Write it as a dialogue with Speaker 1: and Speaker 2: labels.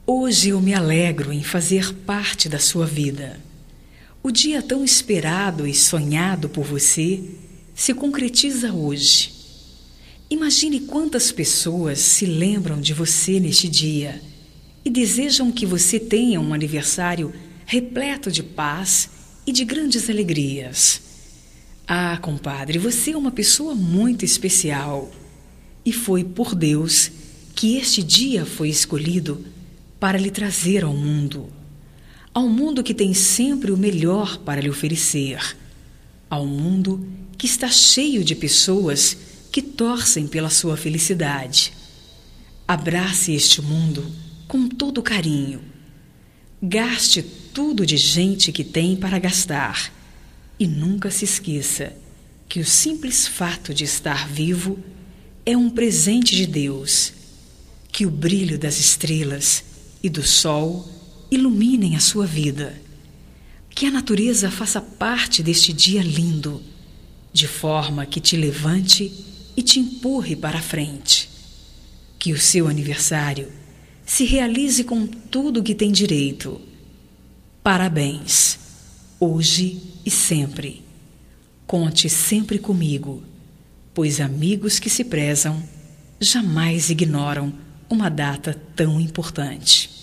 Speaker 1: Hoje eu me alegro em fazer parte da sua vida. O dia tão esperado e sonhado por você se concretiza hoje. Imagine quantas pessoas se lembram de você neste dia e desejam que você tenha um aniversário repleto de paz e de grandes alegrias. Ah, compadre, você é uma pessoa muito especial. E foi por Deus que este dia foi escolhido para lhe trazer ao mundo que tem sempre o melhor para lhe oferecer, ao mundo que está cheio de pessoas que torcem pela sua felicidade. Abrace este mundo com todo carinho. Gaste tudo de gente que tem para gastar e nunca se esqueça que o simples fato de estar vivo é um presente de Deus. Que o brilho das estrelas e do sol iluminem a sua vida. Que a natureza faça parte deste dia lindo, de forma que te levante e te empurre para a frente. Que o seu aniversário se realize com tudo o que tem direito. Parabéns, hoje e sempre. Conte sempre comigo, pois amigos que se prezam jamais ignoram uma data tão importante.